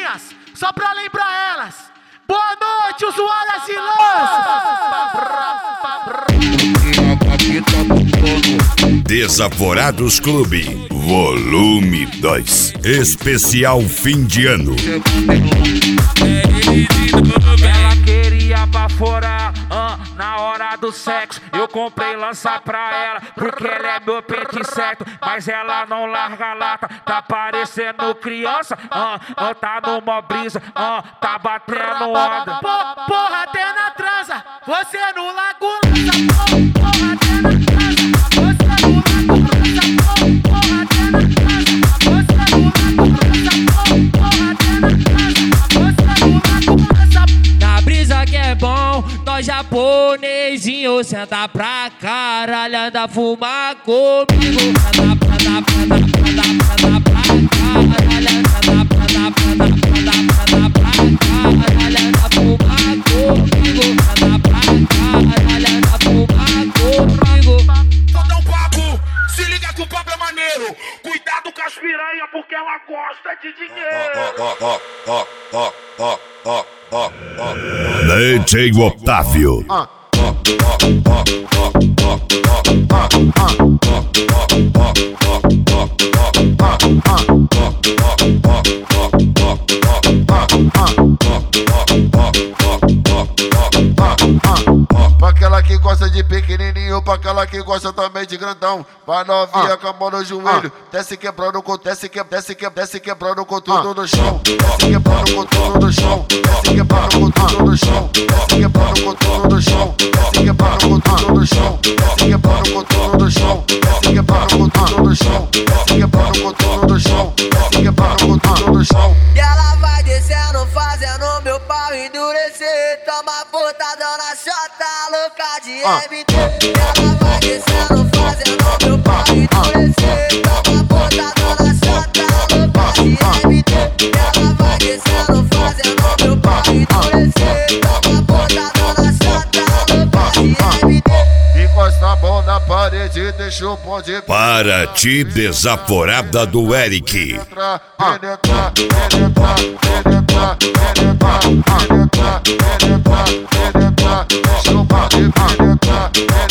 novinhas, só pra lembrar elas. Boa noite, usuárias e lãs. Desaforados Clube, volume 2, especial fim de ano. Ela queria baforar na hora do sexo. Eu comprei lança pra ela, porque ela é meu pente certo. Mas ela não larga a lata, tá parecendo criança. Tá numa brisa, tá batendo onda. Porra, até na transa, você no lago lança. Porra, até na transa, você no lago lança. Porra, até na transa, você no lago lança. Porra, até na transa, você no lago lança. Na brisa que é bom, nós japonesinho senta pra caralho, anda fumar comigo. Anda pra caralho, anda pra caralho, anda fumar comigo. Anda pra caralho, anda fumar comigo. Só dá um papo, se liga que o papo é maneiro. Cuidado com as piranha, porque ela gosta de dinheiro. DJ Otávio. Pra aquela que gosta de pequenininho, pra aquela que gosta também de grandão. Pra novinha com a mão no joelho, desce quebrando com desce quebrando com tudo no chão. Desce quebrando com tudo no chão. Desce quebrando com tudo no chão. Desce quebrando com tudo no chão. Desce quebrando com tudo no chão. Desce quebrando com tudo no chão. Desce quebrando com tudo no chão. Desce quebrando com tudo no chão. Desce quebrando com tudo no chão. E ela vai descendo, fazendo meu pau endurecer. Toma botadão na chota, louca de MT. Ela vai descendo, fazendo meu pau endurecer. Toma botadão na chota, louca de MT. Ela vai descendo, fazendo meu pau endurecer. Toma botadão na chota, louca de MT. Encosta a mão na parede, deixa o bonde Para ti, desaforada do Eric. penetrar. Deixa o bonde penetrar.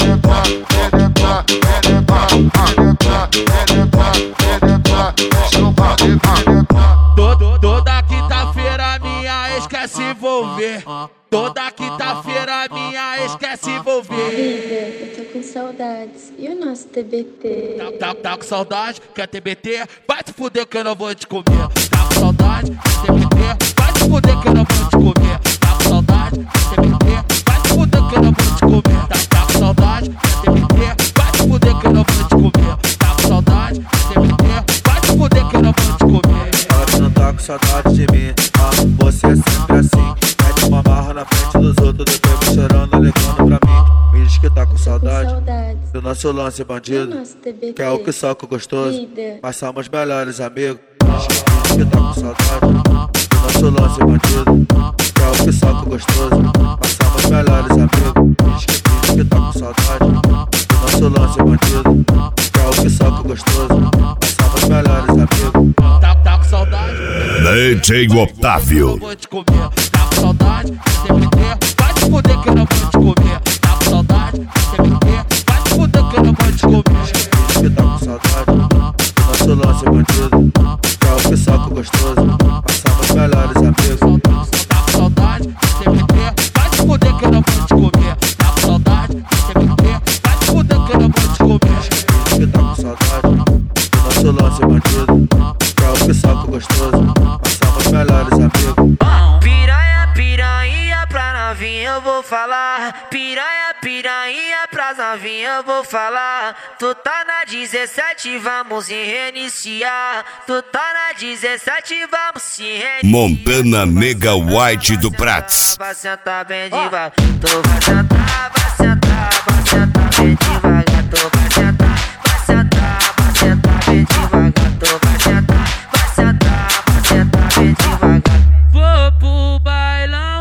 Deixa o bonde penetrar. Toda quinta-feira minha ex quer se envolver. Toda quinta-feira minha ex quer se envolver. Eu tô com saudades. E o nosso TBT? Tá com saudade? Quer TBT? Vai te fuder que eu não vou te comer. Tá com saudade? Quer TBT? Vai te fuder que eu não vou te comer. Tá com saudade? Quer TBT? Vai te fuder que eu não vou te comer. Tá com saudade? Quer TBT? Vai te fuder que eu não vou te comer. Tá com saudade? Quer TBT? Vai te fuder que eu não vou te comer. Fala que não tá com saudade de mim, você é sempre assim. Mete uma marra na frente dos outros, depois vem chorando, ligando pra mim. Me diz que tá com saudade do nosso lance bandido, que é o que soca gostoso, mas somos melhores amigos. Diz que tá com saudade do nosso lance bandido, que é o que soca gostoso, mas somos melhores amigos. Diz que tá com saudade do nosso lance bandido, que é o que soca gostoso, mas somos melhores amigos. Tá com saudade? DJ Otávio. Eu vou te comer. Tá com saudade? TBT? Vai te fuder que eu não vou te comer. Tá com saudade? TBT? Vai te fuder que eu não vou te comer. Diz que tá com saudade do nosso lance bandido, que é o que soca gostoso, passamos melhores amigos. Tá com saudade? TBT? Vai te fuder que eu não vou te comer. Tá com saudade? TBT? Vai te fuder que eu não vou te comer. Diz que tá com saudade do nosso lance bandido, que é o que soca gostoso, passamos melhores amigos. Piranha, piranha pra novinha eu vou falar. Piranha, piranha pras novinha eu vou falar. Tu tá na 17, vamos se reiniciar. Tu tá na 17, vamos se reiniciar. Montana Nega White do Prats. Vai sentar bem devagar. Tu vai sentar, vai sentar, vai sentar bem devagar. Tu vai sentar, vai sentar, vai sentar bem devagar. Tu vai sentar, vai sentar, vai sentar bem devagar. Vou pro bailão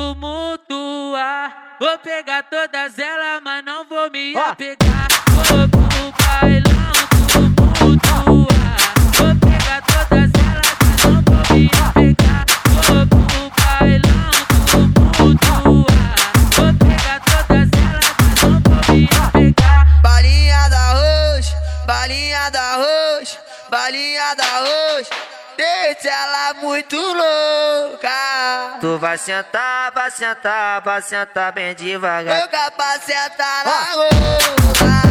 tumultuar. Vou pegar todas elas, mas não vou me apegar. Vou pro bailão tumultuar. Vou pegar todas elas, mas não vou me apegar. balinha da roxa, deixa ela muito louca. Tu vai sentar bem devagar. Eu capaz de sentar na roxa.